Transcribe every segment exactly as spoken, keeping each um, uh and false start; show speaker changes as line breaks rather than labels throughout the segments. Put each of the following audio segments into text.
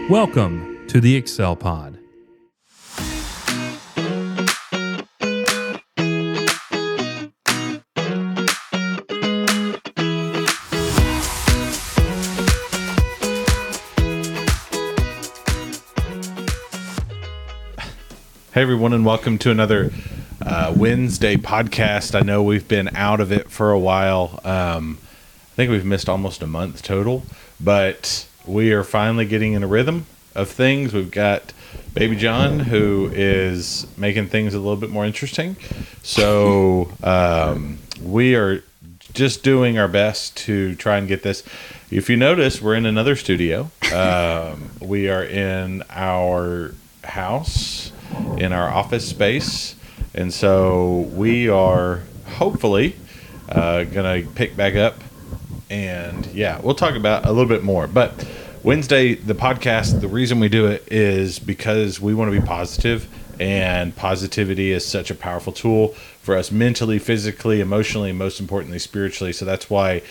Welcome to the Excel Pod.
Hey everyone, and welcome to another uh, Wednesday podcast. I know we've been out of it for a while. Um, I think we've missed almost a month total, but we are finally getting in a rhythm of things. We've got Baby John, who is making things a little bit more interesting. So um, we are just doing our best to try and get this. If you notice, we're in another studio. Um, we are in our house, in our office space, and so we are hopefully uh, gonna pick back up, and yeah, we'll talk about a little bit more. But Wednesday, the podcast, the reason we do it is because we want to be positive, and positivity is such a powerful tool for us mentally, physically, emotionally, and most importantly, spiritually. So that's why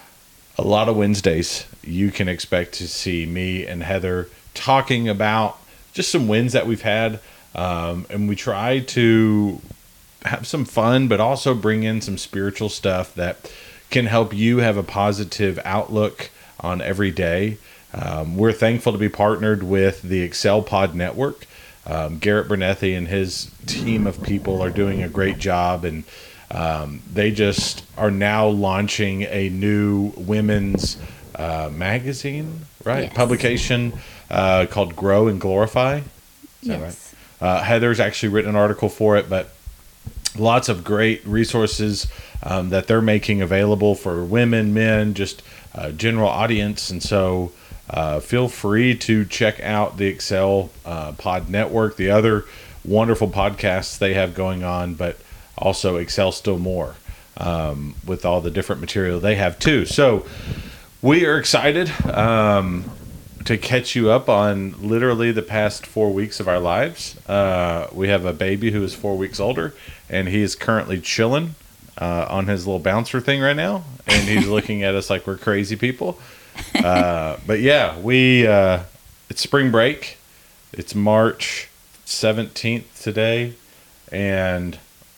a lot of Wednesdays you can expect to see me and Heather talking about just some wins that we've had. Um, and we try to have some fun, but also bring in some spiritual stuff that can help you have a positive outlook on every day. Um, we're thankful to be partnered with the Excel Pod Network. Um, Garrett Bernethi and his team of people are doing a great job, and um, they just are now launching a new women's uh, magazine, right?
Yes.
Publication uh, called Grow and Glorify. Is
yes.
that right? Uh, Heather's actually written an article for it, but lots of great resources um, that they're making available for women, men, just uh, general audience. And so uh, feel free to check out the Excel uh, Pod Network, the other wonderful podcasts they have going on, but also Excel Still More um, with all the different material they have too. So we are excited um, to catch you up on literally the past four weeks of our lives. Uh, we have a baby who is four weeks older, and he is currently chilling uh, on his little bouncer thing right now, and he's looking at us like we're crazy people. Uh, but yeah, we uh, it's spring break. It's March seventeenth today, and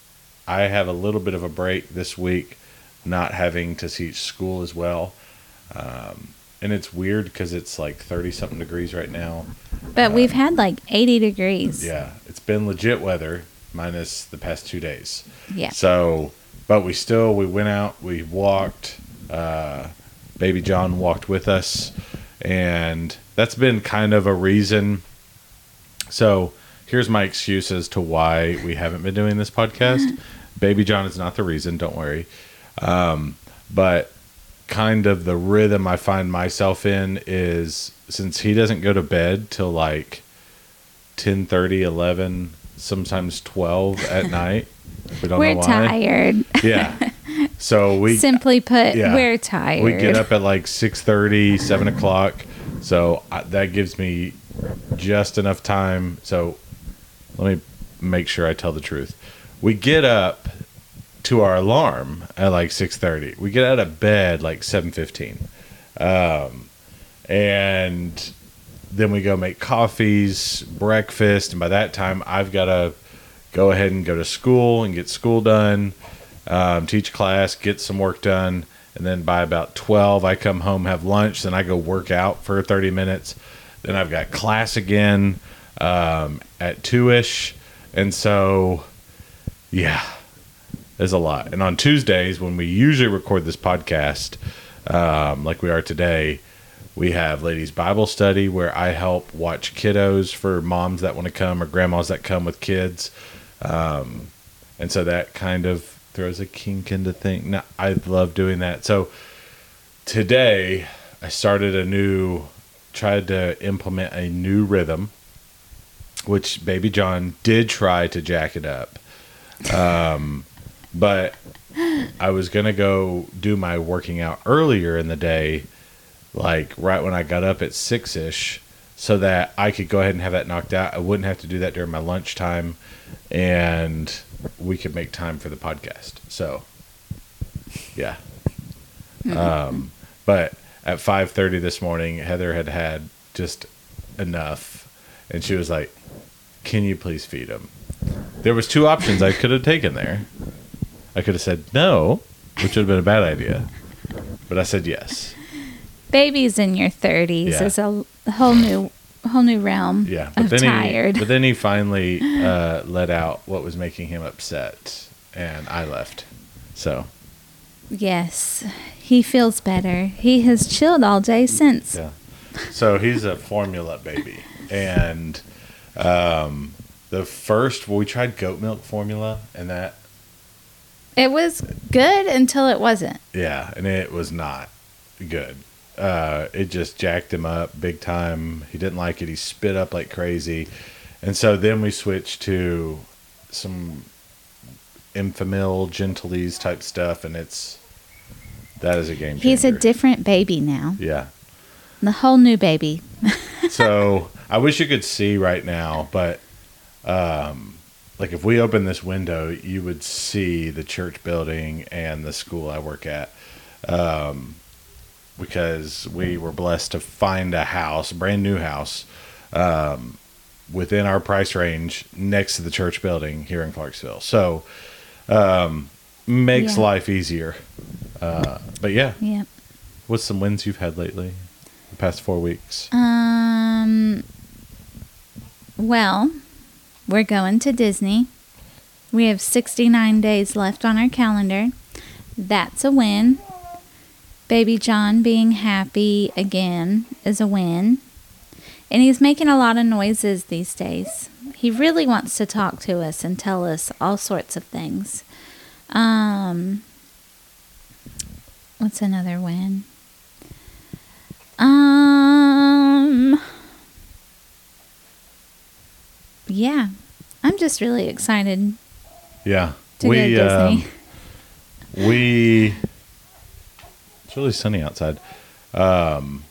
I have a little bit of a break this week, not having to teach school as well. Um, And it's weird because it's like thirty-something degrees right now.
But
Uh,
we've had like eighty degrees.
Yeah, it's been legit weather, minus the past two days.
Yeah.
So, but we still, we went out, we walked. Uh, Baby John walked with us. And that's been kind of a reason. So, here's my excuse as to why we haven't been doing this podcast. Baby John is not the reason, don't worry. Um, but kind of the rhythm I find myself in is, since he doesn't go to bed till like ten thirty, eleven, sometimes twelve at night. We don't
We're
know why.
tired.
Yeah. So we
Simply put,
yeah,
we're tired.
we get up at like six thirty, seven o'clock. So I, that gives me just enough time. So let me make sure I tell the truth. We get up to our alarm at like six thirty. We get out of bed like seven fifteen. Um, and then we go make coffees, breakfast, and by that time I've got to go ahead and go to school and get school done, um, teach class, get some work done, and then by about twelve I come home, have lunch, then I go work out for thirty minutes. Then I've got class again um, at two-ish. And so, yeah. There's a lot. And on Tuesdays, when we usually record this podcast, um, like we are today, we have Ladies Bible Study, where I help watch kiddos for moms that want to come or grandmas that come with kids. Um, and so that kind of throws a kink into things. No, I love doing that. So today, I started a new, tried to implement a new rhythm, which Baby John did try to jack it up. Um But I was going to go do my working out earlier in the day, like right when I got up at six-ish, so that I could go ahead and have that knocked out. I wouldn't have to do that during my lunchtime, and we could make time for the podcast. So, yeah. Um, but at five thirty this morning, Heather had had just enough, and she was like, "Can you please feed him?" There was two options I could have taken there. I could have said no, which would have been a bad idea, but I said yes.
Babies in your thirties
Yeah.
is a whole new whole new realm
Yeah, but
of
then
tired.
he but then he finally uh, let out what was making him upset, and I left. So
Yes, he feels better. He has chilled all day since.
yeah, so he's a formula baby, and um, the first well, we tried goat milk formula, and that
It was good until it wasn't.
yeah, and it was not good. Uh, it just jacked him up big time. He didn't like it. He spit up like crazy, and so then we switched to some Enfamil, Gentilese type stuff, and it's that is a game changer.
He's a different baby now.
yeah.
The whole new baby.
So I wish you could see right now, but um, like if we open this window, you would see the church building and the school I work at. Um, because we were blessed to find a house, a brand new house, um, within our price range next to the church building here in Clarksville. So, um, makes
Yeah.
life easier. Uh, but yeah,
Yep.
what's some wins you've had lately? The past four weeks?
Um. Well, we're going to Disney. We have sixty-nine days left on our calendar. That's a win. Baby John being happy again is a win. And he's making a lot of noises these days. He really wants to talk to us and tell us all sorts of things. Um, what's another win? Um, yeah, I'm just really excited
Yeah.
to
we,
go to Disney.
Um, we, it's really sunny outside. Um,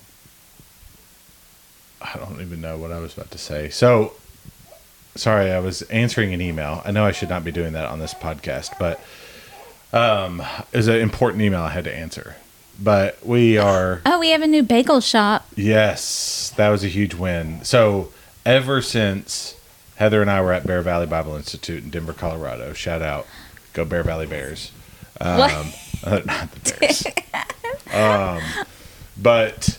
I don't even know what I was about to say. So, sorry, I was answering an email. I know I should not be doing that on this podcast, but um, it was an important email I had to answer. But we are,
Oh, we have a new bagel shop.
yes, that was a huge win. So, ever since Heather and I were at Bear Valley Bible Institute in Denver, Colorado, shout out, go Bear Valley Bears. Um,
What?
uh, not the Bears. um, but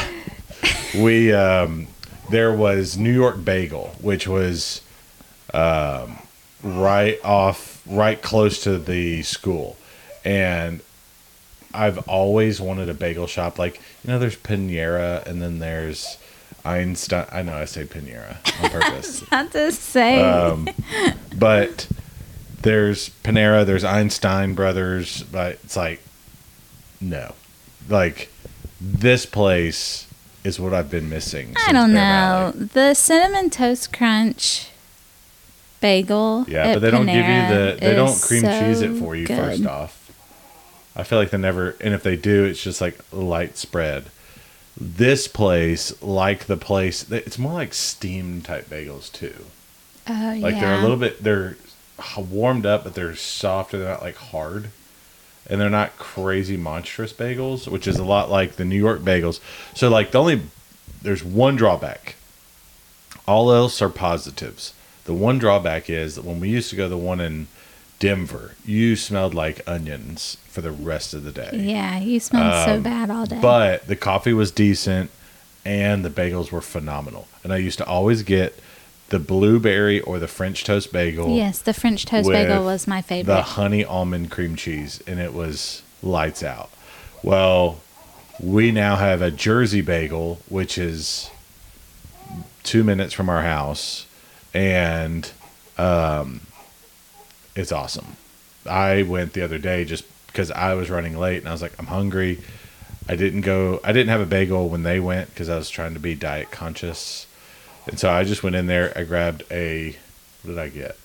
we um, there was New York Bagel, which was um, right off, right close to the school, and I've always wanted a bagel shop. Like, you know, there's Panera, and then there's Einstein. I know I say Panera on purpose.
Not to say.
Um, but there's Panera, there's Einstein Brothers, but it's like, no. Like, this place is what I've been missing.
I
since
don't
Bear
know.
Valley.
The Cinnamon Toast Crunch bagel.
Yeah,
at
but they don't give you
Panera
the, they don't
is
cream cheese it
so
for you
good.
first off. I feel like they never, and if they do, it's just like a light spread. This place, like the place, it's more like steamed type bagels too.
Oh,
Like
yeah.
they're a little bit, they're warmed up, but they're soft. They're not like hard, and they're not crazy monstrous bagels, which is a lot like the New York bagels. So like the only, there's one drawback. All else are positives. The one drawback is that when we used to go to the one in Denver, you smelled like onions for the rest of the day.
Yeah, you smelled so
Um,
bad all day.
But the coffee was decent and the bagels were phenomenal. And I used to always get the blueberry or the French toast bagel.
yes, the French toast
with
bagel was my favorite.
The honey almond cream cheese, and it was lights out. Well, we now have a Jersey bagel, which is two minutes from our house, and um, it's awesome. I went the other day just because I was running late, and I was like, I'm hungry. I didn't go. I didn't have a bagel when they went because I was trying to be diet conscious. And so I just went in there. I grabbed a, what did I get?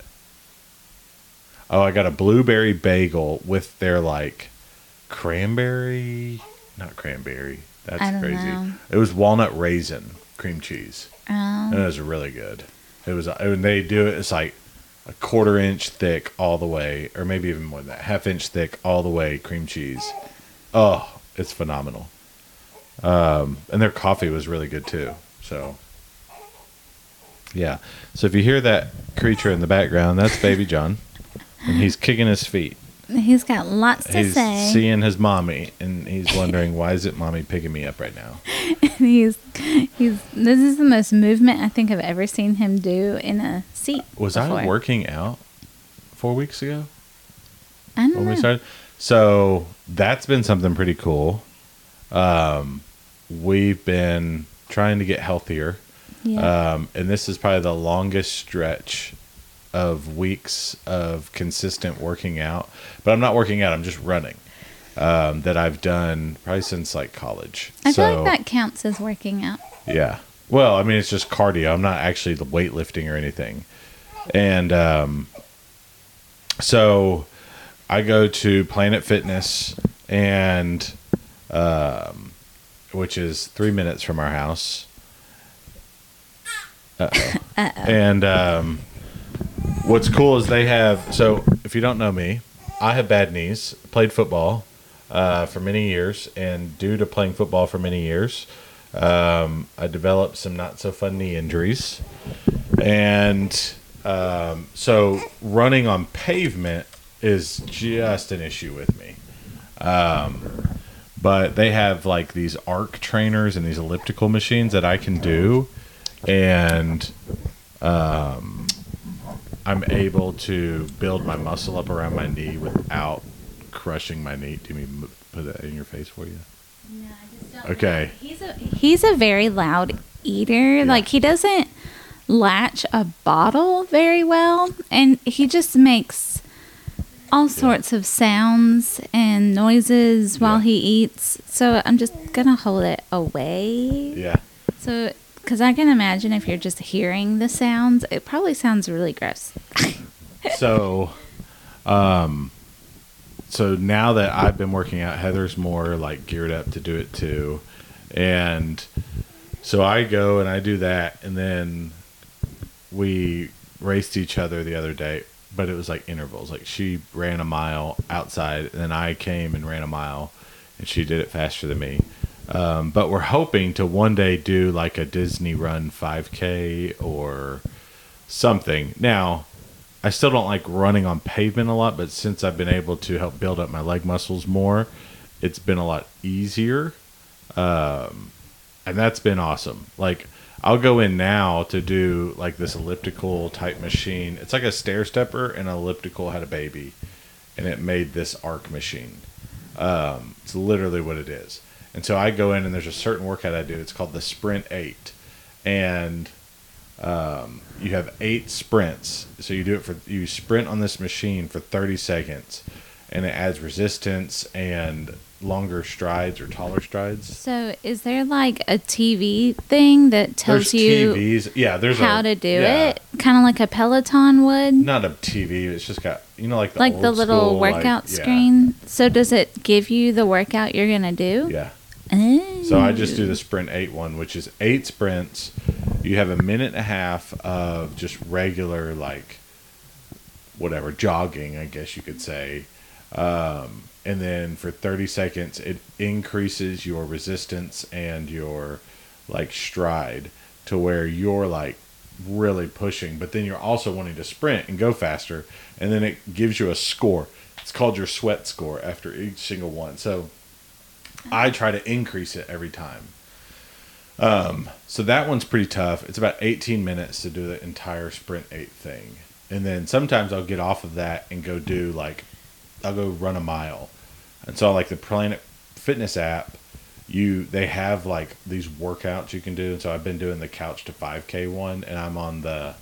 Oh, I got a blueberry bagel with their like cranberry, not cranberry. That's
I don't
crazy.
know.
It was walnut raisin cream cheese,
Oh.
and it was really good. It was when they do it, it's like a quarter inch thick all the way, or maybe even more than that, half inch thick all the way cream cheese. Oh, it's phenomenal. Um, and their coffee was really good too. So. Yeah. So if you hear that creature in the background, that's Baby John, and he's kicking his feet.
He's got lots to
He's
say.
seeing his mommy, and he's wondering, why is it mommy picking me up right now?
he's he's this is the most movement I think I've ever seen him do in a seat.
Was
before.
I working out four weeks ago
I don't
when
know.
we started? So that's been something pretty cool. Um, we've been trying to get healthier.
Yeah.
Um, and this is probably the longest stretch of weeks of consistent working out. But I'm not working out, I'm just running. Um, that I've done probably since like college.
I
so,
feel like that counts as working out.
Yeah. Well, I mean, it's just cardio. I'm not actually the weightlifting or anything. And um, so I go to Planet Fitness, and um, which is three minutes from our house. Uh-oh.
Uh-oh.
And um, what's cool is they have, so if you don't know me, I have bad knees, played football uh, for many years, and due to playing football for many years, um, I developed some not so fun knee injuries. And um, so running on pavement is just an issue with me. Um, but they have like these arc trainers and these elliptical machines that I can do. And um, I'm able to build my muscle up around my knee without crushing my knee. Do you mean put that in your face for you?
No, I just don't
Okay.
know. He's a he's a very loud eater. Like he doesn't latch a bottle very well, and he just makes all sorts of sounds and noises while
Yeah.
he eats. So I'm just gonna hold it away.
Yeah.
So, because I can imagine if you're just hearing the sounds, it probably sounds really gross.
So, um, so now that I've been working out, Heather's more like geared up to do it too. And so I go and I do that, and then we raced each other the other day, but it was like intervals. Like she ran a mile outside, and then I came and ran a mile, and she did it faster than me. Um, but we're hoping to one day do like a Disney Run five K or something. Now, I still don't like running on pavement a lot, but since I've been able to help build up my leg muscles more, it's been a lot easier. Um, and that's been awesome. Like, I'll go in now to do like this elliptical type machine. It's like a stair stepper, and an elliptical had a baby, and it made this arc machine. Um, it's literally what it is. And so I go in, and there's a certain workout I do. It's called the Sprint eight. And um, you have eight sprints. So you do it for, you sprint on this machine for thirty seconds, and it adds resistance and longer strides or taller strides.
So, is there like a T V thing that tells
There's
you
T Vs. Yeah, there's
how
a,
to do
yeah.
it? Kind of like a Peloton would?
Not a T V. It's just got, you know, like the
Like
old
the little
school,
workout
like, yeah.
screen? So, does it give you the workout you're going to do?
Yeah.
Oh.
So I just do the Sprint eight one, which is eight sprints. You have a minute and a half of just regular, like, whatever, jogging, I guess you could say. Um, and then for thirty seconds, it increases your resistance and your, like, stride to where you're, like, really pushing. But then you're also wanting to sprint and go faster. And then it gives you a score. It's called your sweat score after each single one. So I try to increase it every time. Um, so that one's pretty tough. It's about eighteen minutes to do the entire Sprint eight thing. And then sometimes I'll get off of that and go do like, I'll go run a mile. And so like the Planet Fitness app, you, they have like these workouts you can do. And so I've been doing the Couch to five K one, and I'm on the,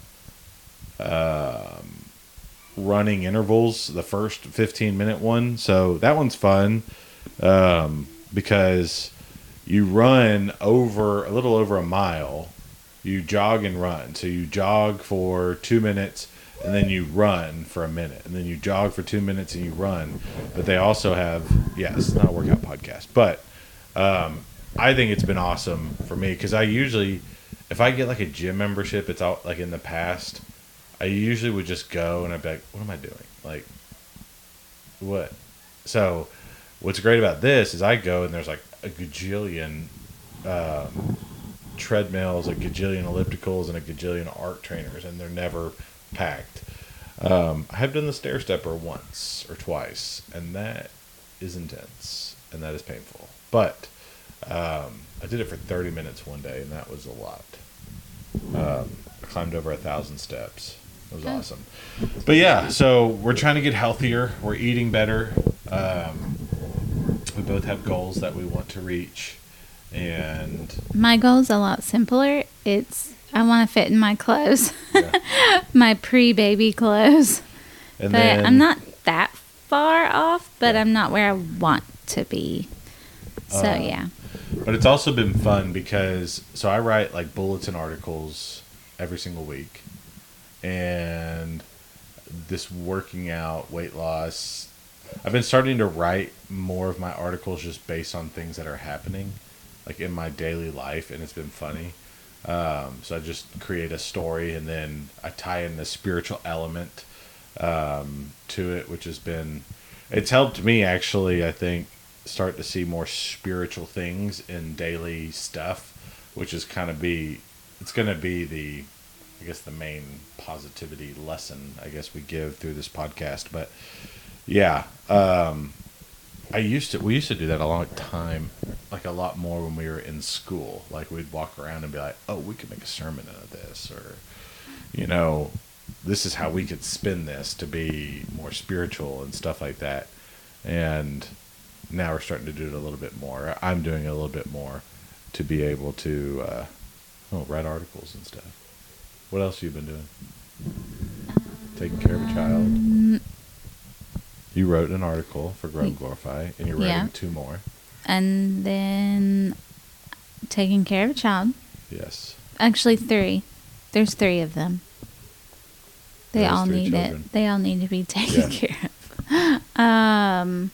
um, running intervals, the first fifteen minute one. So that one's fun. Um, because you run over a little over a mile, you jog and run. So you jog for two minutes and then you run for a minute, and then you jog for two minutes and you run. But they also have, yes, it's not a workout podcast, but um, I think it's been awesome for me because I usually, if I get like a gym membership, it's out like in the past, I usually would just go and I'd be like, what am I doing? Like, what? So what's great about this is I go and there's like a gajillion um, treadmills, a gajillion ellipticals, and a gajillion arc trainers, and they're never packed. Um, I have done the stair stepper once or twice, and that is intense, and that is painful. But um, I did it for thirty minutes one day, and that was a lot. Um, I climbed over a thousand steps. It was
Oh.
awesome. But yeah, so we're trying to get healthier. We're eating better. Um, we both have goals that we want to reach, and
My goal's a lot simpler. It's I want to fit in my clothes,
yeah.
my pre-baby clothes.
And
But
then
I'm not that far off, but
Yeah.
I'm not where I want to be. So
Uh,
yeah.
But it's also been fun because so I write like bulletin articles every single week, and this working out, weight loss. I've been starting to write more of my articles just based on things that are happening, like in my daily life, and it's been funny. Um, so I just create a story, and then I tie in the spiritual element um, to it, which has been it's helped me actually. I think start to see more spiritual things in daily stuff, which is kind of be it's going to be the I guess the main positivity lesson I guess we give through this podcast. But yeah, um, I used to we used to do that a long time, like a lot more when we were in school. Like we'd walk around and be like, oh, we could make a sermon out of this, or you know, this is how we could spin this to be more spiritual and stuff like that. And now we're starting to do it a little bit more. I'm doing it a little bit more to be able to uh, oh, write articles and stuff. What else have you been doing? Taking care of a child.
Um,
You wrote an article for Grow and Glorify, and you're writing
Yeah.
two more.
And then taking care of a child.
Yes.
Actually, three. There's three of them. They
There's
all
three
need
children.
it. They all need to be taken
Yeah.
care of. Um.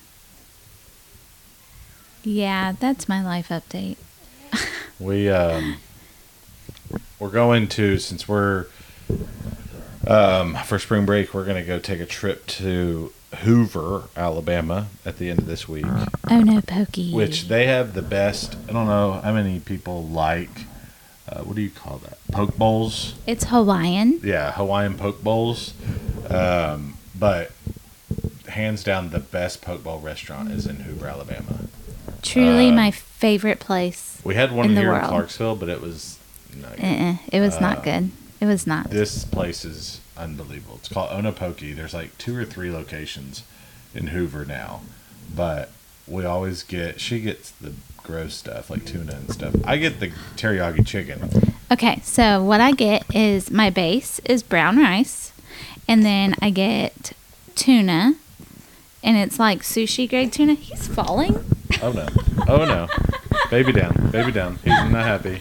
Yeah, that's my life update.
We um, we're going to since we're um, for spring break, we're gonna go take a trip to Hoover, Alabama, at the end of this week.
Oh no, Pokey.
Which they have the best. I don't know how many people like. Uh, what do you call that? Poke bowls.
It's Hawaiian.
Yeah, Hawaiian poke bowls. Um, but hands down, the best poke bowl restaurant is in Hoover, Alabama.
Truly
Uh,
my favorite place.
We had one
In the
here in
world.
Clarksville, but it was not good.
Uh-uh. It was
Uh,
not good. It was not.
This place is unbelievable. It's called Onopoki. There's like two or three locations in Hoover now, but we always get. She gets the gross stuff like tuna and stuff. I get the teriyaki chicken.
Okay, so what I get is my base is brown rice, and then I get tuna, and it's like sushi grade tuna. He's falling.
Oh no! Oh no! Baby down! Baby down! He's not happy.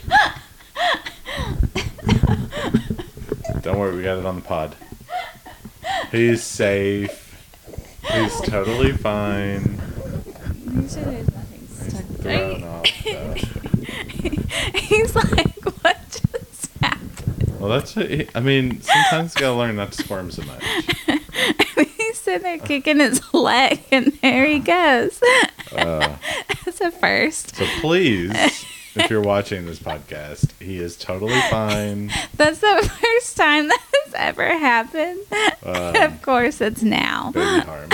Don't worry, we got it on the pod. He's safe. He's totally fine. He's thrown off stuff.
He's like, what just happened?
Well, that's it. I mean, sometimes you gotta learn not to squirm so much.
He's sitting there kicking his leg, and there he goes.
Uh,
That's a first.
so please, if you're watching this podcast, he is totally fine.
That's the first time that has ever happened.
Um,
of course, it's now.
Baby harm.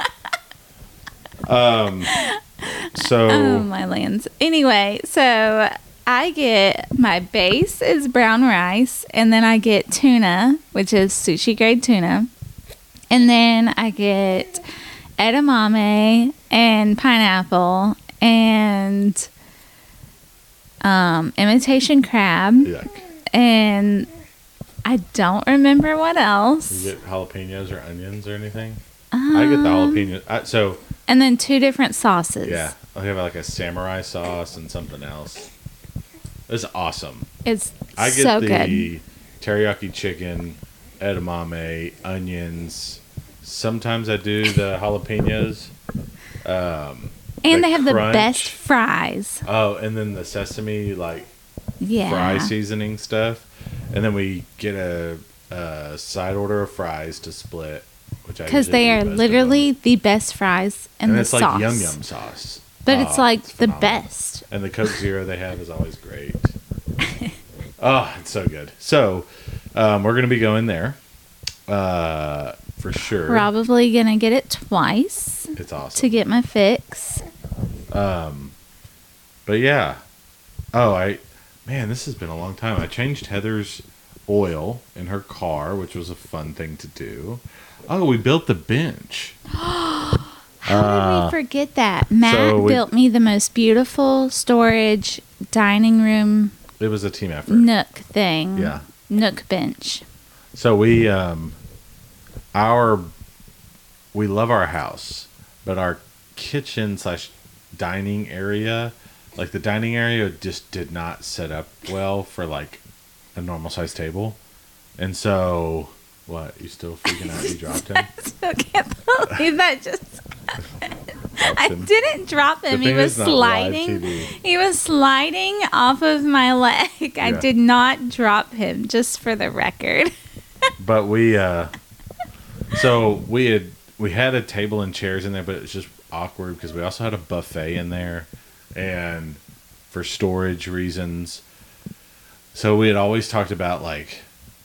Um. So.
Oh, my lands. Anyway, so I get my base is brown rice, and then I get tuna, which is sushi grade tuna. And then I get edamame and pineapple and um, imitation crab.
Yuck.
And I don't remember what else.
You get jalapenos or onions or anything? I get the
Um,
jalapeno. I, so
And then two different sauces.
yeah, I have like a samurai sauce and something else. It's awesome.
It's
I get
so
the
good.
teriyaki chicken, edamame, onions. Sometimes I do the jalapenos. Um,
And
the
they have the
crunch.
best fries.
Oh, and then the sesame like
Yeah.
fry seasoning stuff, and then we get a, a side order of fries to split, which I
Because
usually
they
eat
are
most of them.
literally the best fries in
and
the
it's
sauce.
like yum yum sauce.
But
Oh,
it's like the
phenomenal.
best.
And the Coke Zero they have is always great. Oh, it's so good. So, um, we're gonna be going there, uh, for sure.
Probably gonna get it twice
It's awesome.
to get my fix.
Um, but yeah. Oh, I, man, this has been a long time. I changed Heather's oil in her car, which was a fun thing to do. Oh, we built the bench.
How
Uh,
did we forget that? Matt
so we-
built me the most beautiful storage dining room
It was a team effort.
nook thing.
Yeah.
Nook bench.
So we, um, our, we love our house, but our kitchen slash dining area, like the dining area just did not set up well for like a normal size table. And so, what, you still freaking out you dropped him?
I still can't believe that just I
him.
didn't drop him.
Good
He
thing
was
it's not live T
sliding.
V.
He was sliding off of my leg. I
Yeah.
did not drop him, just for the record.
But we, uh, so we had, we had a table and chairs in there, but it was just awkward because we also had a buffet in there and for storage reasons. So we had always talked about like,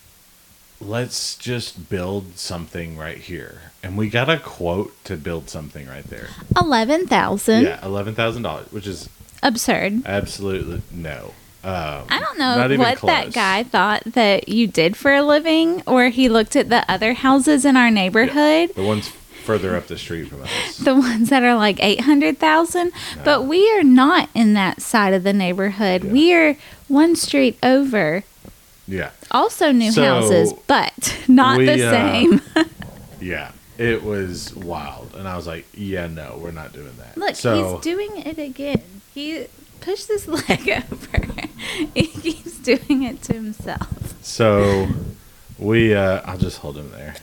let's just build something right here. And we got a quote to build something right there.
Eleven thousand.
Yeah, eleven thousand dollars, which is
Absurd.
absolutely no. Um,
I don't
not
know
even
what that
close.
guy thought that you did for a living, or he looked at the other houses in our neighborhood,
The ones further up the street from us.
the ones that are like eight hundred thousand.
No.
But we are not in that side of the neighborhood.
Yeah.
We are one street over.
Yeah.
Also new
So,
houses, but not
we,
the
uh,
same.
Yeah. It was wild. And I was like, yeah, no, we're not doing that.
Look,
so,
he's doing it again. He pushed his leg over. He keeps doing it to himself.
So we, uh, I'll just hold him there.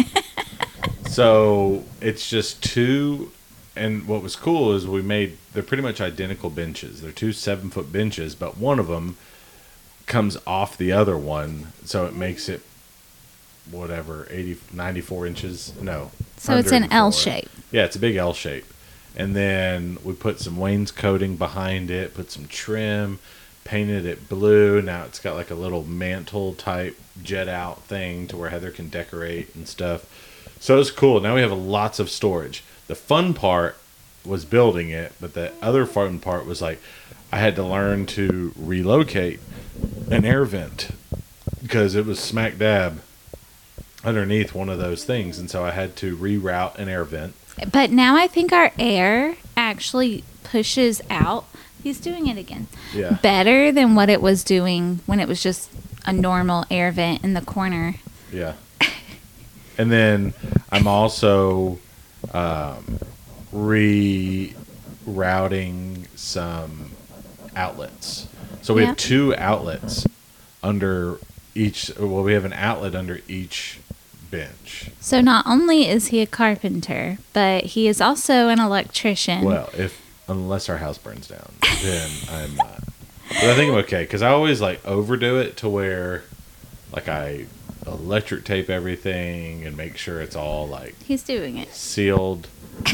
So it's just two, and what was cool is we made, they're pretty much identical benches. They're two seven foot benches, but one of them comes off the other one. So it makes it whatever, eighty, ninety-four inches. No.
So it's an L
one hundred four.
shape.
Yeah, it's a big L shape. And then we put some wainscoting behind it, put some trim, painted it blue. Now it's got like a little mantle type jet out thing to where Heather can decorate and stuff. So it's cool. Now we have lots of storage. The fun part was building it, but the other fun part was like I had to learn to relocate an air vent because it was smack dab underneath one of those things. And so I had to reroute an air vent.
But now I think our air actually pushes out. He's doing it again.
Yeah.
Better than what it was doing when it was just a normal air vent in the corner.
Yeah. And then I'm also um, rerouting some outlets. So we
Yeah.
have two outlets under each. Well, we have an outlet under each bench.
So not only is he a carpenter, but he is also an electrician.
Well, if unless our house burns down, then I'm not. But I think I'm okay because I always like overdo it to where, like, I electric tape everything and make sure it's all like
He's doing it.
sealed.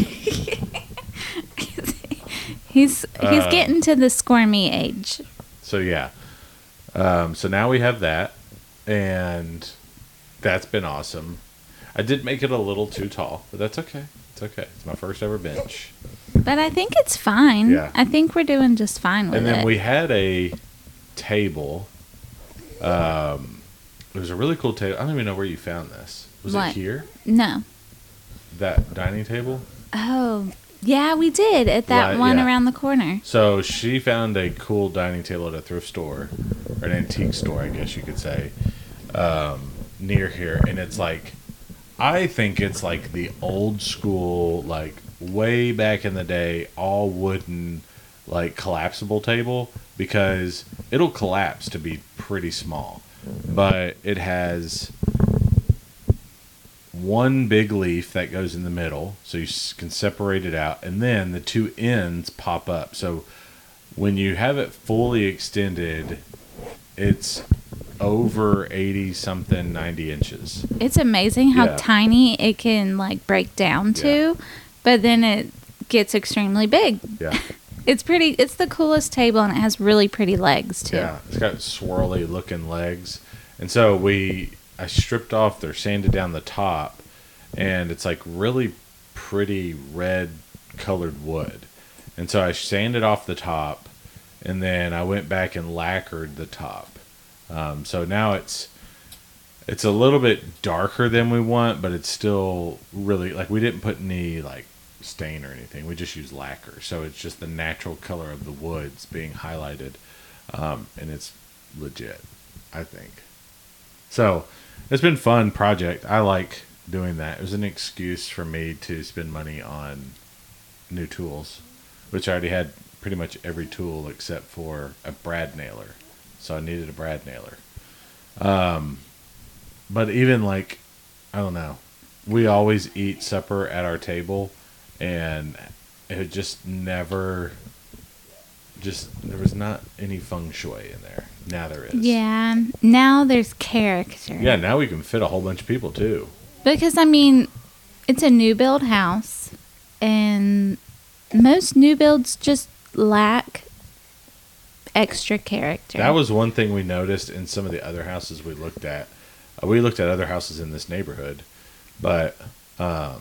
He's he's
Uh,
getting to the squirmy age.
So yeah. Um, so now we have that, and that's been awesome. I did make it a little too tall, but that's okay. It's okay. It's my first ever bench.
But I think it's fine.
Yeah.
I think we're doing just fine with
And then
it.
we had a table. Um, it was a really cool table. I don't even know where you found this. Was
What?
it here?
No.
That dining table?
Oh, yeah, we did at that
Right,
one
yeah.
around the corner.
So she found a cool dining table at a thrift store, or an antique store, I guess you could say, um, near here. And it's like, I think it's like the old school, like way back in the day, all wooden, like collapsible table, because it'll collapse to be pretty small. But it has one big leaf that goes in the middle, so you s- can separate it out, and then the two ends pop up. So when you have it fully extended, it's over eighty something, ninety inches.
It's amazing how
Yeah.
tiny it can like break down to,
Yeah.
but then it gets extremely big.
Yeah.
It's pretty. It's the coolest table, and it has really pretty legs too.
Yeah, it's got swirly looking legs, and so we I stripped off or sanded down the top, and it's like really pretty red colored wood, and so I sanded off the top, and then I went back and lacquered the top. Um, so now it's it's a little bit darker than we want, but it's still really like we didn't put any like stain or anything. We just used lacquer, so it's just the natural color of the woods being highlighted, um, and it's legit, I think. So it's been a fun project. I like doing that. It was an excuse for me to spend money on new tools, which I already had pretty much every tool except for a brad nailer. So I needed a brad nailer. Um, but even like, I don't know, we always eat supper at our table, and it just never, just, there was not any feng shui in there. Now there is.
Yeah. Now there's character.
Yeah, now we can fit a whole bunch of people too.
Because, I mean, it's a new build house, and most new builds just lack extra character.
That was one thing we noticed in some of the other houses we looked at. Uh, we looked at other houses in this neighborhood, but um,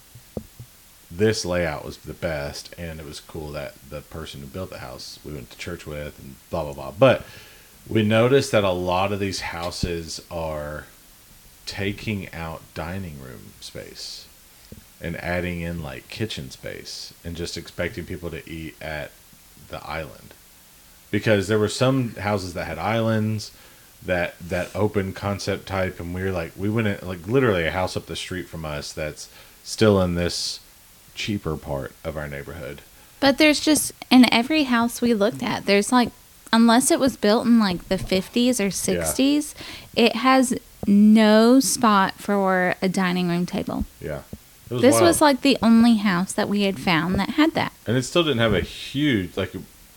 this layout was the best, and it was cool that the person who built the house we went to church with and blah, blah, blah. But we noticed that a lot of these houses are taking out dining room space and adding in like kitchen space and just expecting people to eat at the island. Because there were some houses that had islands, that that open concept type, and we were like, we went in, like literally a house up the street from us that's still in this cheaper part of our neighborhood.
But there's just, in every house we looked at, there's like, unless it was built in like the fifties or sixties, yeah. It has no spot for a dining room table.
Yeah. It was
this
wild.
was like the only house that we had found that had that.
And it still didn't have a huge, like,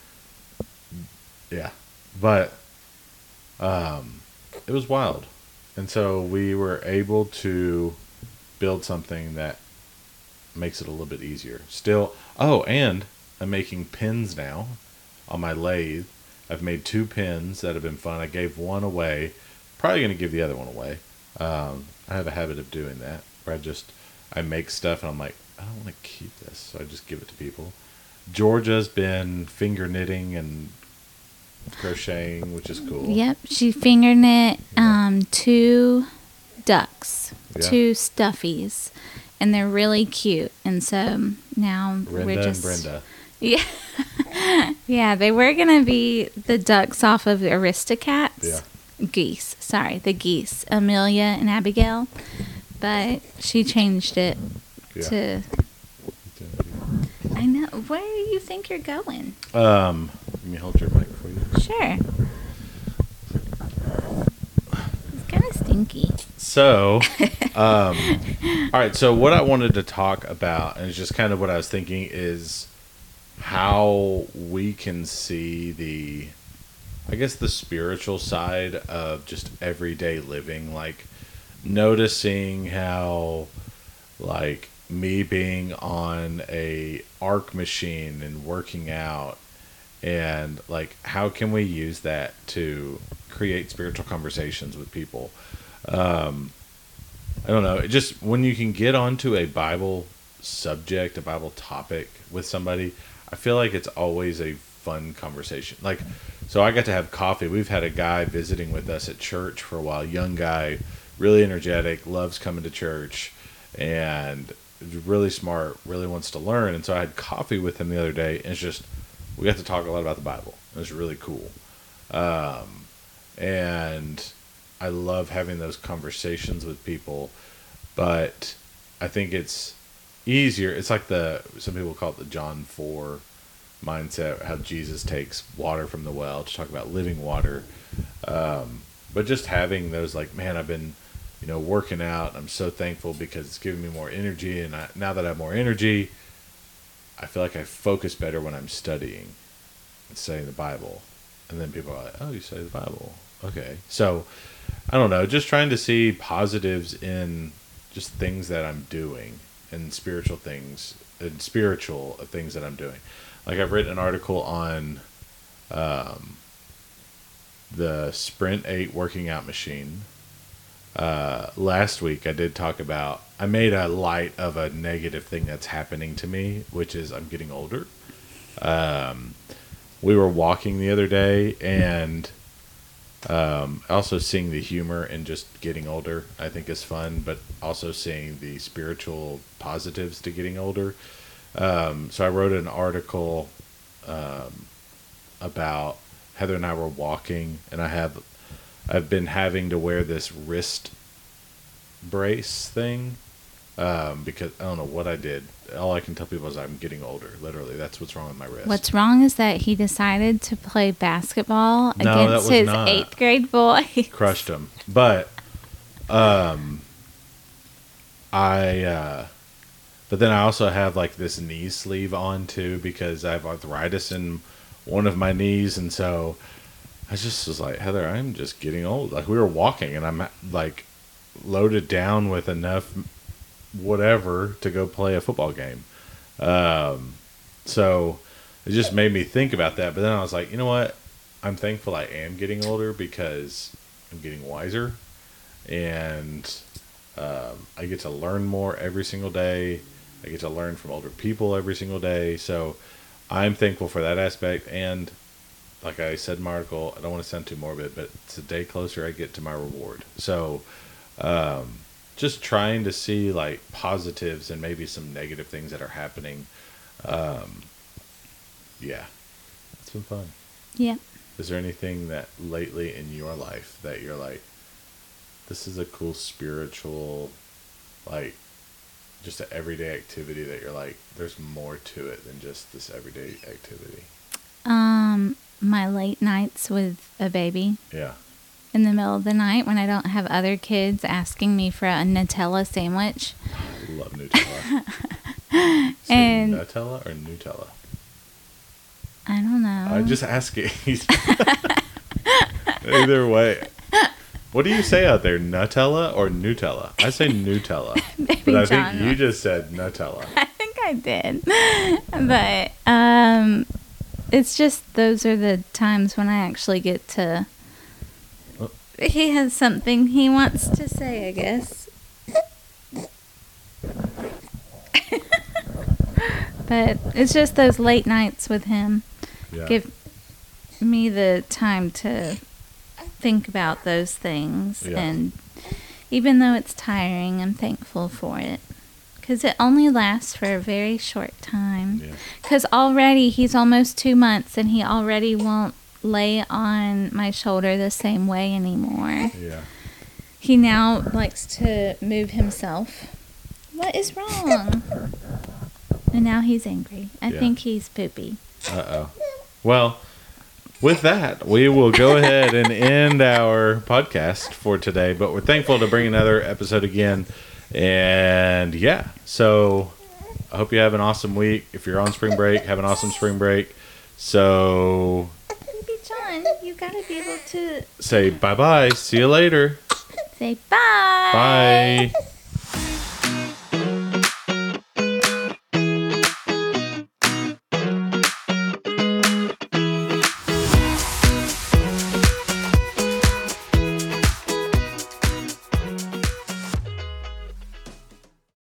yeah. But um, it was wild. And so we were able to build something that makes it a little bit easier. Still, oh, and I'm making pins now on my lathe. I've made two pins that have been fun. I gave one away. Probably going to give the other one away. Um, I have a habit of doing that, where I just, I make stuff and I'm like, I don't want to keep this, so I just give it to people. Georgia's been finger knitting and crocheting, which is cool.
Yep, she finger knit um, two ducks,
Yeah.
two stuffies, and they're really cute. And so now
Brenda
we're just
and Brenda.
Yeah. Yeah, they were going to be the ducks off of Aristocats.
Yeah.
Geese. Sorry, the geese. Amelia and Abigail. But she changed it
Yeah.
to... I know. Where do you think you're going?
Um, let me hold your mic for you.
Sure. It's kind of stinky.
So, um, all right. So what I wanted to talk about, and it's just kind of what I was thinking, is how we can see the, I guess, the spiritual side of just everyday living. Like noticing how, like, me being on a arc machine and working out, and like how can we use that to create spiritual conversations with people. um I don't know, it just, when you can get onto a Bible subject, a Bible topic with somebody, I feel like it's always a fun conversation. Like, so I got to have coffee. We've had a guy visiting with us at church for a while, young guy, really energetic, loves coming to church, and really smart, really wants to learn. And so I had coffee with him the other day, and it's just, we got to talk a lot about the Bible. It was really cool. Um, and I love having those conversations with people, but I think it's easier. It's like the, some people call it the John four mindset, how Jesus takes water from the well to talk about living water. Um, but just having those, like, man, I've been, you know, working out. I'm so thankful because it's giving me more energy. And I, now that I have more energy, I feel like I focus better when I'm studying and studying the Bible. And then people are like, oh, you study the Bible. Okay. So, I don't know, just trying to see positives in just things that I'm doing, and spiritual things, and spiritual things that I'm doing. like I've written an article on um, the Sprint eight working out machine. Uh, last week I did talk about, I made a light of a negative thing that's happening to me, which is I'm getting older. Um, we were walking the other day, and um, also seeing the humor in just getting older, I think is fun, but also seeing the spiritual positives to getting older. Um, so I wrote an article um, about Heather and I were walking, and I have I've been having to wear this wrist brace thing um, because I don't know what I did. All I can tell people is I'm getting older. Literally, that's what's wrong with my wrist.
What's wrong is that he decided to play basketball
No, that
against
was
his
not.
eighth grade boy.
Crushed him, but um, I. Uh, but then I also have like this knee sleeve on too because I have arthritis in one of my knees, and so I just was like, Heather, I'm just getting old. Like we were walking, and I'm like loaded down with enough whatever to go play a football game. Um, so it just made me think about that. But then I was like, you know what? I'm thankful I am getting older because I'm getting wiser, and um, I get to learn more every single day. I get to learn from older people every single day. So I'm thankful for that aspect. And like I said in my article, I don't want to sound too morbid, but it's a day closer I get to my reward. So um, just trying to see like positives and maybe some negative things that are happening. Um, yeah, it's been fun.
Yeah.
Is there anything that lately in your life that you're like, this is a cool spiritual, like, just an everyday activity that you're like, there's more to it than just this everyday activity?
Um, my late nights with a baby
Yeah.
in the middle of the night when I don't have other kids asking me for a Nutella sandwich.
I love Nutella. Say
And
Nutella or Nutella?
I don't know.
I'm just asking. Either way. What do you say out there, Nutella or Nutella? I say Nutella,
Maybe
but I
John
think you just said Nutella.
I think I did. But um, it's just those are the times when I actually get to.
Oh.
He has something he wants to say, I guess. But it's just those late nights with him
Yeah.
give me the time to think about those things.
Yeah.
And even though it's tiring, I'm thankful for it. Because it only lasts for a very short time.
Yeah.
Because already he's almost two months and he already won't lay on my shoulder the same way anymore.
Yeah.
He now likes to move himself. What is wrong? And now he's angry. I
Yeah.
think he's poopy.
Uh-oh. Well, with that, we will go ahead and end our podcast for today. But we're thankful to bring another episode again. And yeah, so I hope you have an awesome week. If you're on spring break, have an awesome spring break. So
Baby John, you gotta be able to
say bye-bye. See you later.
say bye.
Bye.